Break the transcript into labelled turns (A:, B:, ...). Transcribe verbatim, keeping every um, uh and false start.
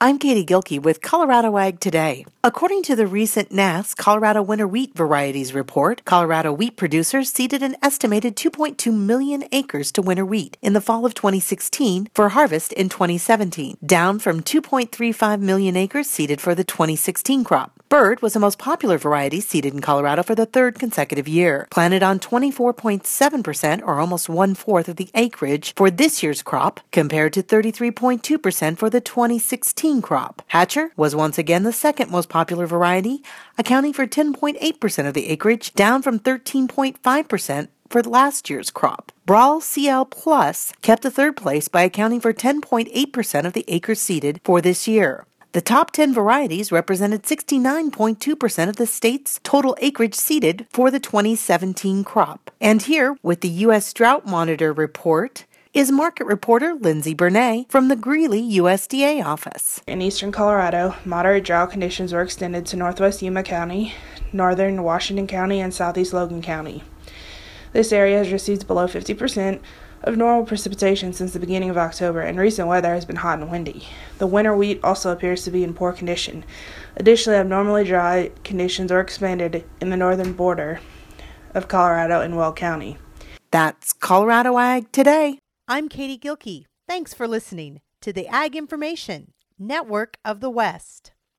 A: I'm Katie Gilkey with Colorado Ag Today. According to the recent N A S Colorado Winter Wheat Varieties Report, Colorado wheat producers seeded an estimated two point two million acres to winter wheat in the fall of twenty sixteen for harvest in twenty seventeen, down from two point three five million acres seeded for the twenty sixteen crop. Bird was the most popular variety seeded in Colorado for the third consecutive year, planted on twenty-four point seven percent or almost one-fourth of the acreage for this year's crop, compared to thirty-three point two percent for the twenty sixteen crop. Hatcher was once again the second most popular variety, accounting for ten point eight percent of the acreage, down from thirteen point five percent for last year's crop. Brawl C L Plus kept the third place by accounting for ten point eight percent of the acres seeded for this year. The top ten varieties represented sixty-nine point two percent of the state's total acreage seeded for the twenty seventeen crop. And here, with the U S Drought Monitor report, is market reporter Lindsay Bernay from the Greeley U S D A office.
B: In eastern Colorado, moderate drought conditions were extended to northwest Yuma County, northern Washington County, and southeast Logan County. This area has received below fifty percent of normal precipitation since the beginning of October, and recent weather has been hot and windy. The winter wheat also appears to be in poor condition. Additionally, abnormally dry conditions are expanded in the northern border of Colorado and Weld County.
A: That's Colorado Ag Today. I'm Katie Gilkey. Thanks for listening to the Ag Information Network of the West.